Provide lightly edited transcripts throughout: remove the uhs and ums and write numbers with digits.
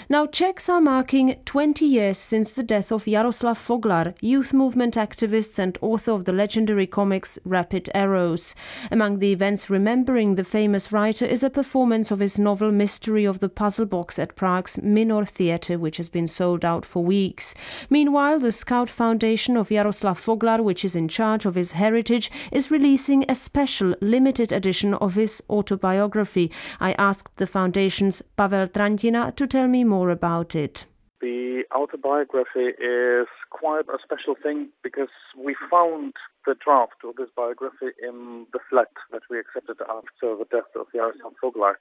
Now, Czechs are marking 20 years since the death of Jaroslav Foglar, youth movement activist and author of the legendary comics Rapid Arrows. Among the events remembering the famous writer is a performance of his novel Mystery of the Puzzle Box at Prague's Minor Theatre, which has been sold out for weeks. Meanwhile, the Scout Foundation of Jaroslav Foglar, which is in charge of his heritage, is releasing a special limited edition of his autobiography. I asked the foundation's Pavel Trantina to tell me more about it. The autobiography is quite a special thing because we found the draft of this biography in the flat that we accepted after the death of Jaroslav Foglar.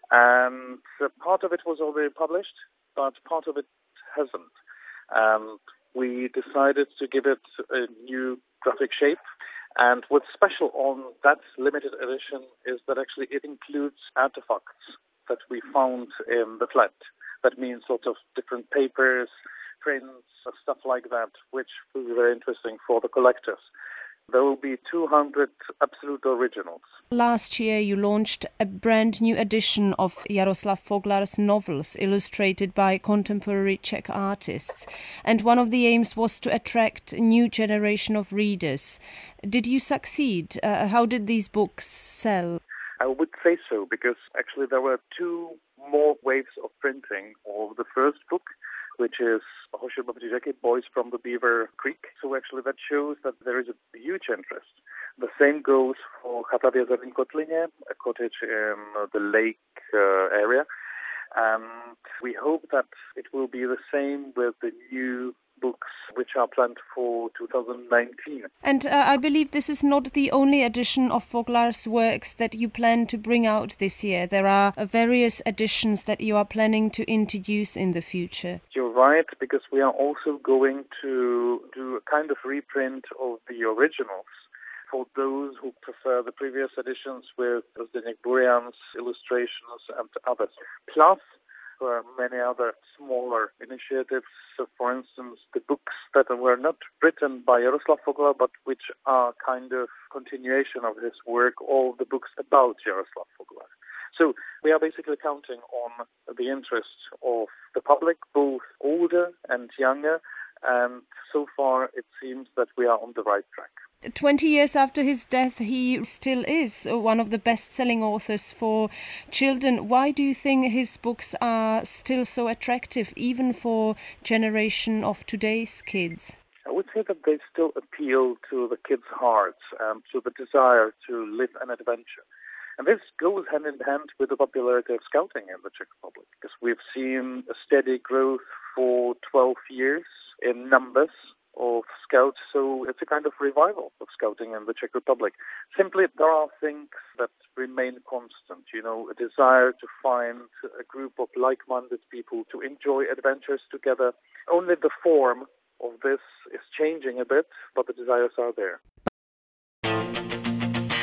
And part of it was already published, but part of it hasn't. And we decided to give it a new graphic shape. And what's special on that limited edition is that actually it includes artifacts that we found in the flat. That means sort of different papers, prints, stuff like that, which will be very interesting for the collectors. There will be 200 absolute originals. Last year you launched a brand new edition of Jaroslav Foglar's novels illustrated by contemporary Czech artists. And one of the aims was to attract a new generation of readers. Did you succeed? How did these books sell? I would say so, because actually there were two more waves of printing of the first book, which is Hoši Bobří řeky, Boys from the Beaver Creek. So actually that shows that there is a huge interest. The same goes for Chata v Jezerní kotlině, a cottage in the lake area. And we hope that it will be the same with the new books which are planned for 2019. And I believe this is not the only edition of Foglar's works that you plan to bring out this year. There are various editions that you are planning to introduce in the future. You're right, because we are also going to do a kind of reprint of the originals for those who prefer the previous editions with Zdeněk Burian's illustrations and others. Plus, there are many other smaller initiatives. So, for instance, the books that were not written by Jaroslav Foglar, but which are kind of continuation of his work, or the books about Jaroslav Foglar. So we are basically counting on the interest of the public, both older and younger, and so far it seems that we are on the right track. 20 years after his death, he still is one of the best-selling authors for children. Why do you think his books are still so attractive, even for generation of today's kids? I would say that they still appeal to the kids' hearts and to the desire to live an adventure. And this goes hand in hand with the popularity of scouting in the Czech Republic, because we've seen a steady growth for 12 years in numbers of scouts, so it's a kind of revival of scouting in the Czech Republic. Simply, there are things that remain constant, a desire to find a group of like-minded people to enjoy adventures together. Only the form of this is changing a bit, but the desires are there.